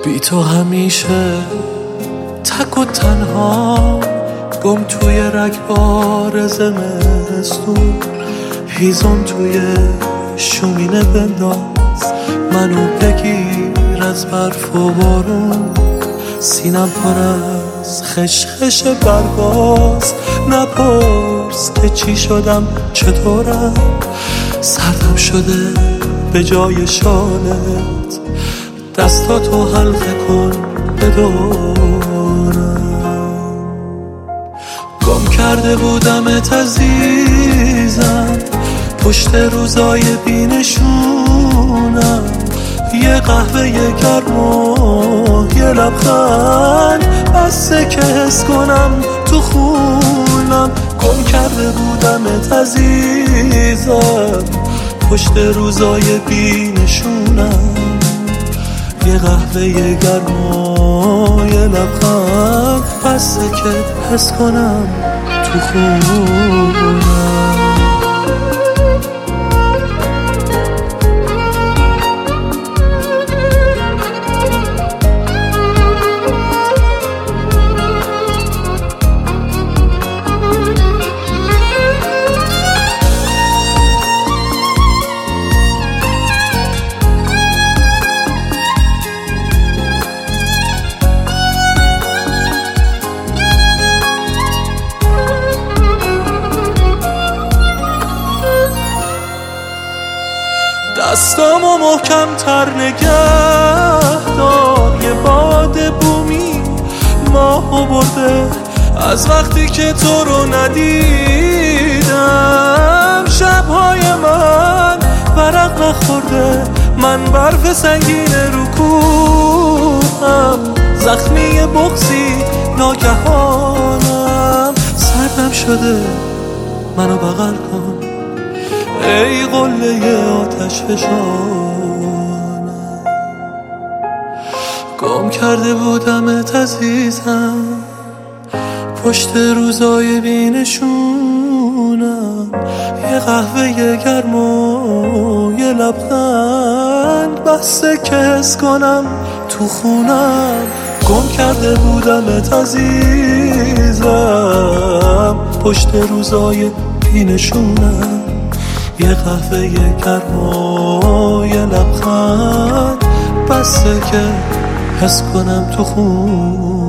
بی تو همیشه تک و تنها، گم توی رگبار زمستون. هیزم توی شومینه بنداز، منو بگیر از برف و بارون. سینم پر از خشخش برگاز، نپرس که چی شدم چطورم. سردم شده به جای شالت، دستاتو حلقه کن بدورم. گم کرده بودمت عزیزم، پشت روزای بینشونم. یه قهوه یه گرم و یه لبخند، بسه که حس کنم تو خونم. گم کرده بودمت عزیزم، پشت روزای بینشونم. یه قهوه یه گرم و یه لبخند، بسه که حس کنم تو خونم. دستامو محکم تر نگه دار، یه باد بومی ماهو برده از وقتی که تو رو ندیدم. شبهای من ورق نخورده، من برف سنگین رو کوهم. زخمی بغضی ناگهانم، سردم شده منو بغل کن ای قله آتش فشانم. گم کرده بودمت عزیزم، پشت روزای بینشونم. یه قهوه یه گرم و یه لبخند، بسه که حس کنم تو خونم. گم کرده بودمت عزیزم، پشت روزای بینشونم. یه قهوه یه گرم و یه لبخند، بسه که حس کنم تو خون.